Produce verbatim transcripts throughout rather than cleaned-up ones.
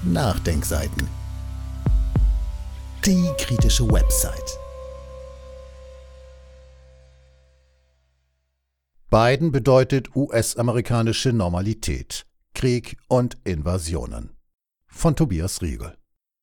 Nachdenkseiten. Die kritische Website. Biden bedeutet U S-amerikanische Normalität, Krieg und Invasionen. Von Tobias Riegel.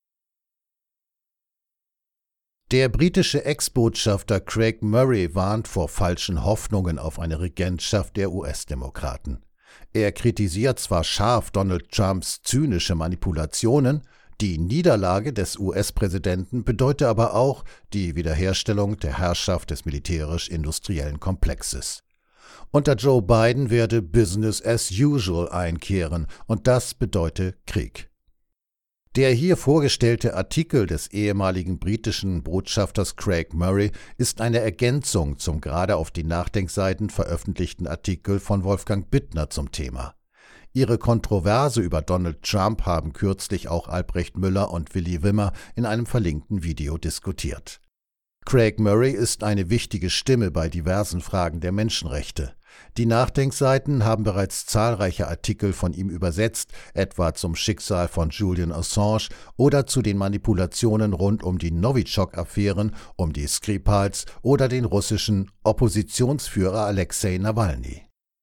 Der britische Ex-Botschafter Craig Murray warnt vor falschen Hoffnungen auf eine Regentschaft der U S-Demokraten. Er kritisiert zwar scharf Donald Trumps zynische Manipulationen, die Niederlage des U S-Präsidenten bedeute aber auch die Wiederherstellung der Herrschaft des militärisch-industriellen Komplexes. Unter Joe Biden werde Business as usual einkehren und das bedeute Krieg. Der hier vorgestellte Artikel des ehemaligen britischen Botschafters Craig Murray ist eine Ergänzung zum gerade auf die Nachdenkseiten veröffentlichten Artikel von Wolfgang Bittner zum Thema. Ihre Kontroverse über Donald Trump haben kürzlich auch Albrecht Müller und Willi Wimmer in einem verlinkten Video diskutiert. Craig Murray ist eine wichtige Stimme bei diversen Fragen der Menschenrechte. Die Nachdenkseiten haben bereits zahlreiche Artikel von ihm übersetzt, etwa zum Schicksal von Julian Assange oder zu den Manipulationen rund um die Novichok-Affären, um die Skripals oder den russischen Oppositionsführer Alexei Nawalny.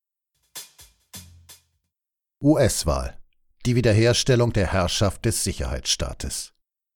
U S-Wahl: Die Wiederherstellung der Herrschaft des Sicherheitsstaates.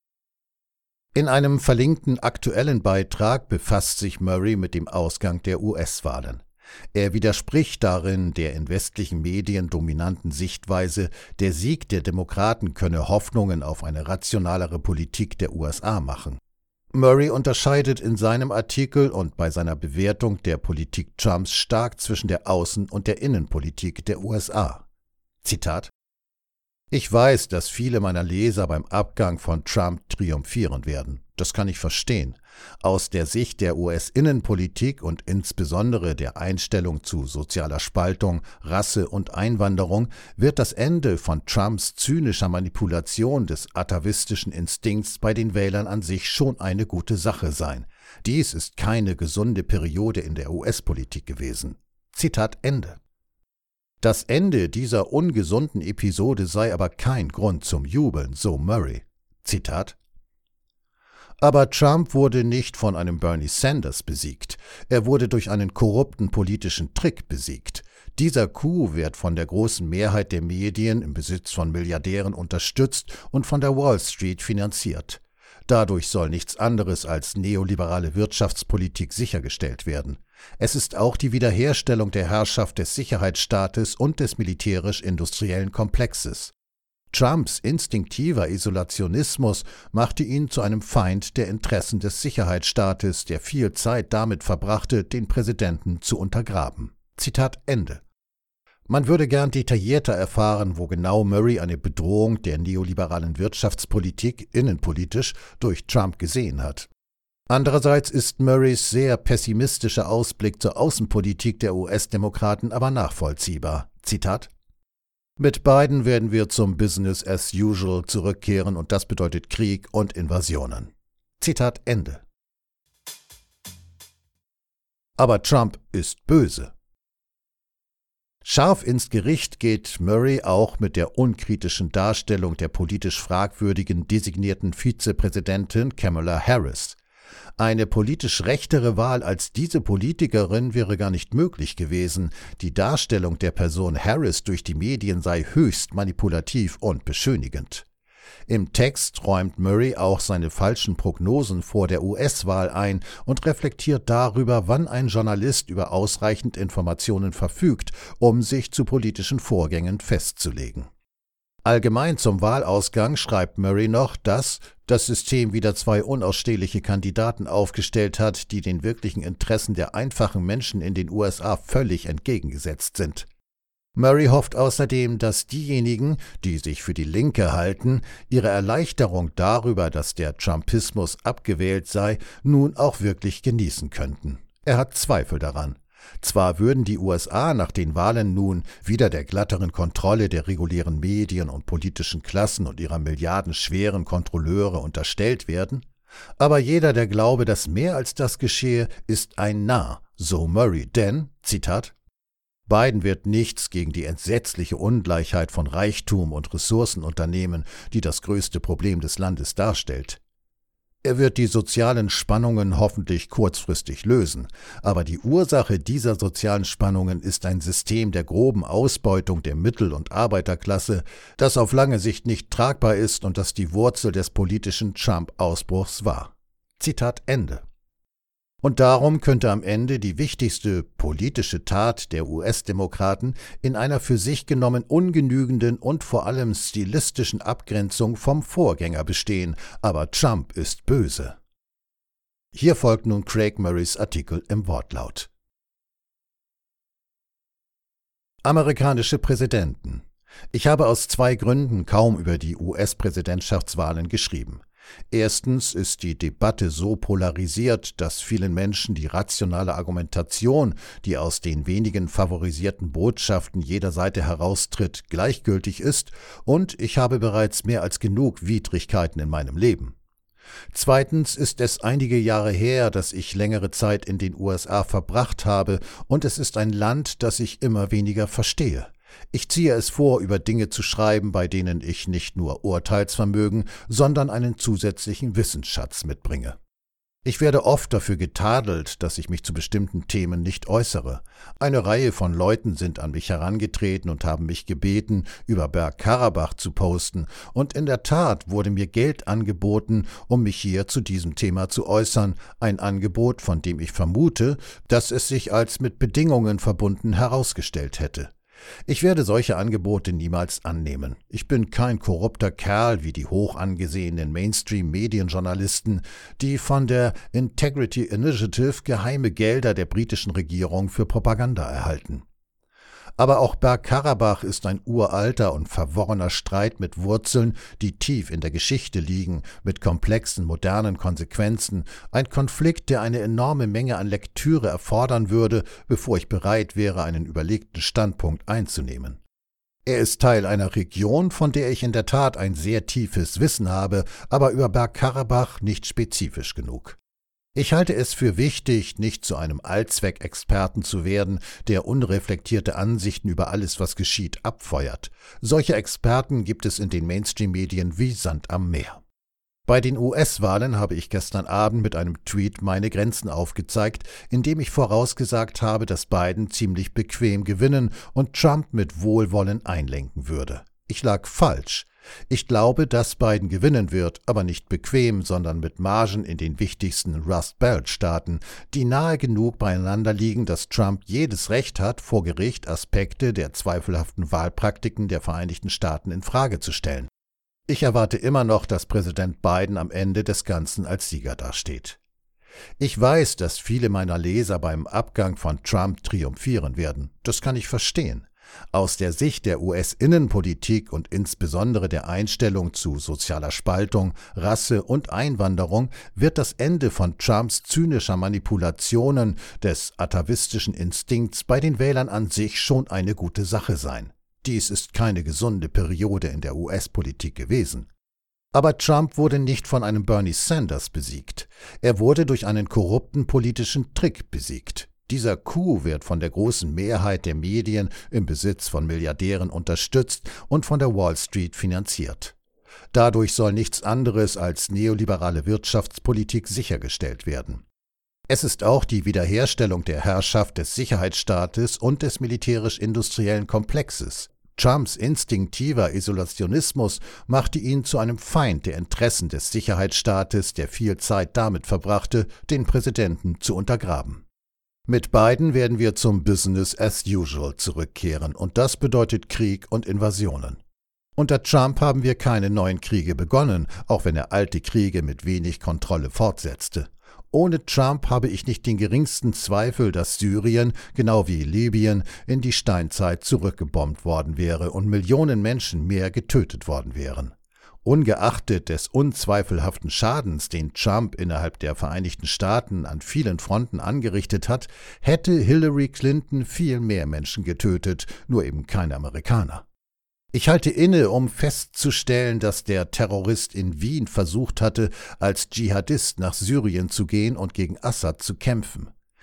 In einem verlinkten aktuellen Beitrag befasst sich Murray mit dem Ausgang der U S-Wahlen. Er widerspricht darin der in westlichen Medien dominanten Sichtweise, der Sieg der Demokraten könne Hoffnungen auf eine rationalere Politik der U S A machen. Murray unterscheidet in seinem Artikel und bei seiner Bewertung der Politik Trumps stark zwischen der Außen- und der Innenpolitik der U S A. Zitat: Ich weiß, dass viele meiner Leser beim Abgang von Trump triumphieren werden. Das kann ich verstehen. Aus der Sicht der U S-Innenpolitik und insbesondere der Einstellung zu sozialer Spaltung, Rasse und Einwanderung wird das Ende von Trumps zynischer Manipulation des atavistischen Instinkts bei den Wählern an sich schon eine gute Sache sein. Dies ist keine gesunde Periode in der U S-Politik gewesen. Zitat Ende. Das Ende dieser ungesunden Episode sei aber kein Grund zum Jubeln, so Murray. Zitat: Aber Trump wurde nicht von einem Bernie Sanders besiegt. Er wurde durch einen korrupten politischen Trick besiegt. Dieser Coup wird von der großen Mehrheit der Medien im Besitz von Milliardären unterstützt und von der Wall Street finanziert. Dadurch soll nichts anderes als neoliberale Wirtschaftspolitik sichergestellt werden. Es ist auch die Wiederherstellung der Herrschaft des Sicherheitsstaates und des militärisch-industriellen Komplexes. Trumps instinktiver Isolationismus machte ihn zu einem Feind der Interessen des Sicherheitsstaates, der viel Zeit damit verbrachte, den Präsidenten zu untergraben. Zitat Ende. Man würde gern detaillierter erfahren, wo genau Murray eine Bedrohung der neoliberalen Wirtschaftspolitik innenpolitisch durch Trump gesehen hat. Andererseits ist Murrays sehr pessimistischer Ausblick zur Außenpolitik der U S-Demokraten aber nachvollziehbar. Zitat: Mit Biden werden wir zum Business as usual zurückkehren und das bedeutet Krieg und Invasionen. Zitat Ende. Aber Trump ist böse. Scharf ins Gericht geht Murray auch mit der unkritischen Darstellung der politisch fragwürdigen designierten Vizepräsidentin Kamala Harris. Eine politisch rechtere Wahl als diese Politikerin wäre gar nicht möglich gewesen. Die Darstellung der Person Harris durch die Medien sei höchst manipulativ und beschönigend. Im Text räumt Murray auch seine falschen Prognosen vor der U S-Wahl ein und reflektiert darüber, wann ein Journalist über ausreichend Informationen verfügt, um sich zu politischen Vorgängen festzulegen. Allgemein zum Wahlausgang schreibt Murray noch, dass das System wieder zwei unausstehliche Kandidaten aufgestellt hat, die den wirklichen Interessen der einfachen Menschen in den U S A völlig entgegengesetzt sind. Murray hofft außerdem, dass diejenigen, die sich für die Linke halten, ihre Erleichterung darüber, dass der Trumpismus abgewählt sei, nun auch wirklich genießen könnten. Er hat Zweifel daran. Zwar würden die U S A nach den Wahlen nun wieder der glatteren Kontrolle der regulären Medien und politischen Klassen und ihrer milliardenschweren Kontrolleure unterstellt werden, aber jeder, der glaube, dass mehr als das geschehe, ist ein Narr, so Murray, denn, Zitat, Biden wird nichts gegen die entsetzliche Ungleichheit von Reichtum und Ressourcen unternehmen, die das größte Problem des Landes darstellt. Er wird die sozialen Spannungen hoffentlich kurzfristig lösen, aber die Ursache dieser sozialen Spannungen ist ein System der groben Ausbeutung der Mittel- und Arbeiterklasse, das auf lange Sicht nicht tragbar ist und das die Wurzel des politischen Trump-Ausbruchs war. Zitat Ende. Und darum könnte am Ende die wichtigste politische Tat der U S-Demokraten in einer für sich genommen ungenügenden und vor allem stilistischen Abgrenzung vom Vorgänger bestehen, aber Trump ist böse. Hier folgt nun Craig Murrays Artikel im Wortlaut. Amerikanische Präsidenten. Ich habe aus zwei Gründen kaum über die U S-Präsidentschaftswahlen geschrieben. Erstens ist die Debatte so polarisiert, dass vielen Menschen die rationale Argumentation, die aus den wenigen favorisierten Botschaften jeder Seite heraustritt, gleichgültig ist, und ich habe bereits mehr als genug Widrigkeiten in meinem Leben. Zweitens ist es einige Jahre her, dass ich längere Zeit in den U S A verbracht habe, und es ist ein Land, das ich immer weniger verstehe. Ich ziehe es vor, über Dinge zu schreiben, bei denen ich nicht nur Urteilsvermögen, sondern einen zusätzlichen Wissensschatz mitbringe. Ich werde oft dafür getadelt, dass ich mich zu bestimmten Themen nicht äußere. Eine Reihe von Leuten sind an mich herangetreten und haben mich gebeten, über Bergkarabach zu posten, und in der Tat wurde mir Geld angeboten, um mich hier zu diesem Thema zu äußern, ein Angebot, von dem ich vermute, dass es sich als mit Bedingungen verbunden herausgestellt hätte. Ich werde solche Angebote niemals annehmen. Ich bin kein korrupter Kerl wie die hoch angesehenen Mainstream-Medienjournalisten, die von der Integrity Initiative geheime Gelder der britischen Regierung für Propaganda erhalten. Aber auch Bergkarabach ist ein uralter und verworrener Streit mit Wurzeln, die tief in der Geschichte liegen, mit komplexen modernen Konsequenzen, ein Konflikt, der eine enorme Menge an Lektüre erfordern würde, bevor ich bereit wäre, einen überlegten Standpunkt einzunehmen. Er ist Teil einer Region, von der ich in der Tat ein sehr tiefes Wissen habe, aber über Bergkarabach nicht spezifisch genug. Ich halte es für wichtig, nicht zu einem Allzweckexperten zu werden, der unreflektierte Ansichten über alles, was geschieht, abfeuert. Solche Experten gibt es in den Mainstream-Medien wie Sand am Meer. Bei den U S-Wahlen habe ich gestern Abend mit einem Tweet meine Grenzen aufgezeigt, indem ich vorausgesagt habe, dass Biden ziemlich bequem gewinnen und Trump mit Wohlwollen einlenken würde. Ich lag falsch. Ich glaube, dass Biden gewinnen wird, aber nicht bequem, sondern mit Margen in den wichtigsten Rust Belt-Staaten, die nahe genug beieinander liegen, dass Trump jedes Recht hat, vor Gericht Aspekte der zweifelhaften Wahlpraktiken der Vereinigten Staaten in Frage zu stellen. Ich erwarte immer noch, dass Präsident Biden am Ende des Ganzen als Sieger dasteht. Ich weiß, dass viele meiner Leser beim Abgang von Trump triumphieren werden. Das kann ich verstehen. Aus der Sicht der U S-Innenpolitik und insbesondere der Einstellung zu sozialer Spaltung, Rasse und Einwanderung wird das Ende von Trumps zynischer Manipulationen des atavistischen Instinkts bei den Wählern an sich schon eine gute Sache sein. Dies ist keine gesunde Periode in der U S-Politik gewesen. Aber Trump wurde nicht von einem Bernie Sanders besiegt. Er wurde durch einen korrupten politischen Trick besiegt. Dieser Coup wird von der großen Mehrheit der Medien im Besitz von Milliardären unterstützt und von der Wall Street finanziert. Dadurch soll nichts anderes als neoliberale Wirtschaftspolitik sichergestellt werden. Es ist auch die Wiederherstellung der Herrschaft des Sicherheitsstaates und des militärisch-industriellen Komplexes. Trumps instinktiver Isolationismus machte ihn zu einem Feind der Interessen des Sicherheitsstaates, der viel Zeit damit verbrachte, den Präsidenten zu untergraben. Mit Biden werden wir zum Business as usual zurückkehren, und das bedeutet Krieg und Invasionen. Unter Trump haben wir keine neuen Kriege begonnen, auch wenn er alte Kriege mit wenig Kontrolle fortsetzte. Ohne Trump habe ich nicht den geringsten Zweifel, dass Syrien, genau wie Libyen, in die Steinzeit zurückgebombt worden wäre und Millionen Menschen mehr getötet worden wären. Ungeachtet des unzweifelhaften Schadens, den Trump innerhalb der Vereinigten Staaten an vielen Fronten angerichtet hat, hätte Hillary Clinton viel mehr Menschen getötet, nur eben keine Amerikaner. Ich halte inne, um festzustellen, dass der Terrorist in Wien versucht hatte, als Dschihadist nach Syrien zu gehen und gegen Assad zu kämpfen.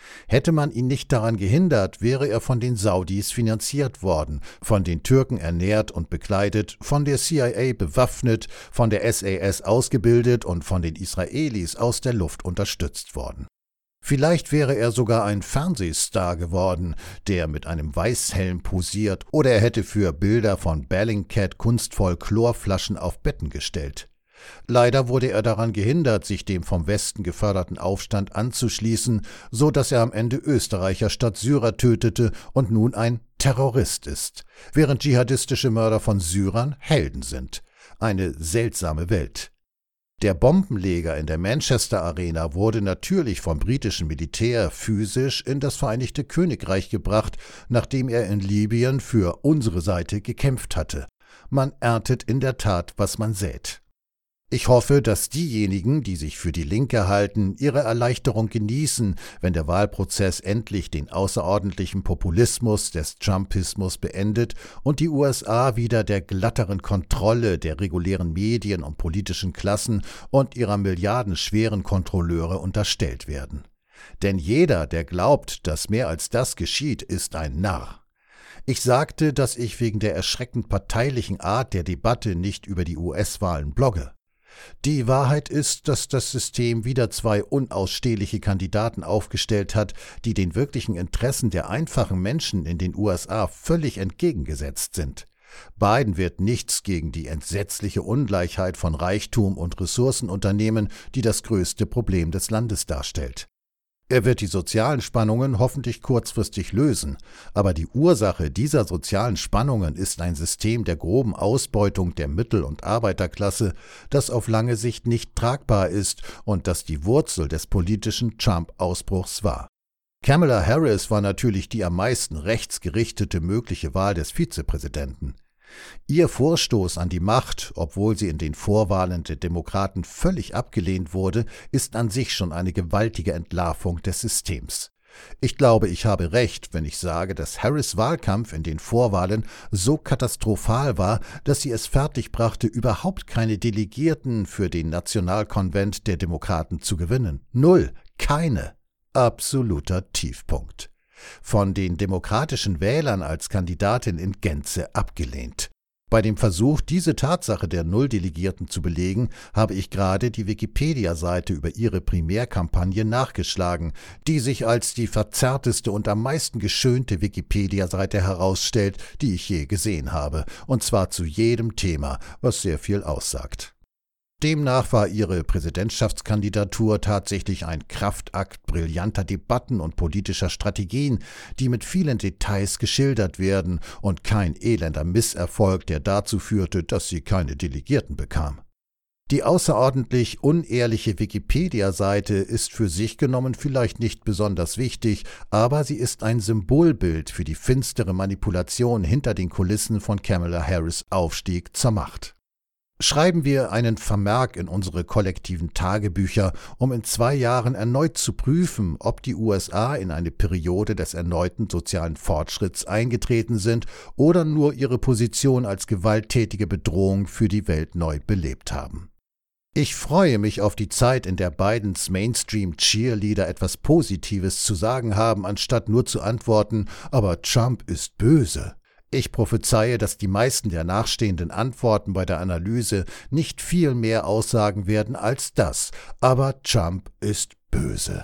Hätte man ihn nicht daran gehindert, wäre er von den Saudis finanziert worden, von den Türken ernährt und bekleidet, von der C I A bewaffnet, von der S A S ausgebildet und von den Israelis aus der Luft unterstützt worden. Vielleicht wäre er sogar ein Fernsehstar geworden, der mit einem Weißhelm posiert, oder er hätte für Bilder von Bellingcat kunstvoll Chlorflaschen auf Betten gestellt. Leider wurde er daran gehindert, sich dem vom Westen geförderten Aufstand anzuschließen, so dass er am Ende Österreicher statt Syrer tötete und nun ein Terrorist ist, während dschihadistische Mörder von Syrern Helden sind. Eine seltsame Welt. Der Bombenleger in der Manchester Arena wurde natürlich vom britischen Militär physisch in das Vereinigte Königreich gebracht, nachdem er in Libyen für unsere Seite gekämpft hatte. Man erntet in der Tat, was man sät. Ich hoffe, dass diejenigen, die sich für die Linke halten, ihre Erleichterung genießen, wenn der Wahlprozess endlich den außerordentlichen Populismus des Trumpismus beendet und die U S A wieder der glatteren Kontrolle der regulären Medien und politischen Klassen und ihrer milliardenschweren Kontrolleure unterstellt werden. Denn jeder, der glaubt, dass mehr als das geschieht, ist ein Narr. Ich sagte, dass ich wegen der erschreckend parteilichen Art der Debatte nicht über die U S-Wahlen blogge. Die Wahrheit ist, dass das System wieder zwei unausstehliche Kandidaten aufgestellt hat, die den wirklichen Interessen der einfachen Menschen in den U S A völlig entgegengesetzt sind. Biden wird nichts gegen die entsetzliche Ungleichheit von Reichtum und Ressourcen unternehmen, die das größte Problem des Landes darstellt. Er wird die sozialen Spannungen hoffentlich kurzfristig lösen, aber die Ursache dieser sozialen Spannungen ist ein System der groben Ausbeutung der Mittel- und Arbeiterklasse, das auf lange Sicht nicht tragbar ist und das die Wurzel des politischen Trump-Ausbruchs war. Kamala Harris war natürlich die am meisten rechtsgerichtete mögliche Wahl des Vizepräsidenten. Ihr Vorstoß an die Macht, obwohl sie in den Vorwahlen der Demokraten völlig abgelehnt wurde, ist an sich schon eine gewaltige Entlarvung des Systems. Ich glaube, ich habe recht, wenn ich sage, dass Harris' Wahlkampf in den Vorwahlen so katastrophal war, dass sie es fertigbrachte, überhaupt keine Delegierten für den Nationalkonvent der Demokraten zu gewinnen. Null, keine. Absoluter Tiefpunkt. Von den demokratischen Wählern als Kandidatin in Gänze abgelehnt. Bei dem Versuch, diese Tatsache der Nulldelegierten zu belegen, habe ich gerade die Wikipedia-Seite über ihre Primärkampagne nachgeschlagen, die sich als die verzerrteste und am meisten geschönte Wikipedia-Seite herausstellt, die ich je gesehen habe, und zwar zu jedem Thema, was sehr viel aussagt. Demnach war ihre Präsidentschaftskandidatur tatsächlich ein Kraftakt brillanter Debatten und politischer Strategien, die mit vielen Details geschildert werden, und kein elender Misserfolg, der dazu führte, dass sie keine Delegierten bekam. Die außerordentlich unehrliche Wikipedia-Seite ist für sich genommen vielleicht nicht besonders wichtig, aber sie ist ein Symbolbild für die finstere Manipulation hinter den Kulissen von Kamala Harris' Aufstieg zur Macht. Schreiben wir einen Vermerk in unsere kollektiven Tagebücher, um in zwei Jahren erneut zu prüfen, ob die U S A in eine Periode des erneuten sozialen Fortschritts eingetreten sind oder nur ihre Position als gewalttätige Bedrohung für die Welt neu belebt haben. Ich freue mich auf die Zeit, in der Bidens Mainstream-Cheerleader etwas Positives zu sagen haben, anstatt nur zu antworten, aber Trump ist böse. Ich prophezeie, dass die meisten der nachstehenden Antworten bei der Analyse nicht viel mehr aussagen werden als das, aber Trump ist böse.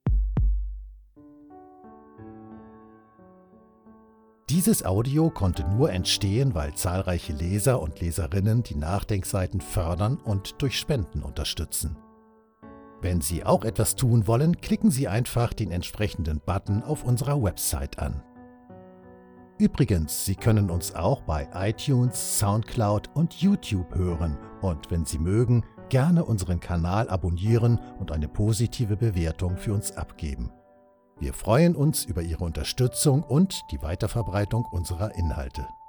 Dieses Audio konnte nur entstehen, weil zahlreiche Leser und Leserinnen die Nachdenkseiten fördern und durch Spenden unterstützen. Wenn Sie auch etwas tun wollen, klicken Sie einfach den entsprechenden Button auf unserer Website an. Übrigens, Sie können uns auch bei iTunes, Soundcloud und YouTube hören und, wenn Sie mögen, gerne unseren Kanal abonnieren und eine positive Bewertung für uns abgeben. Wir freuen uns über Ihre Unterstützung und die Weiterverbreitung unserer Inhalte.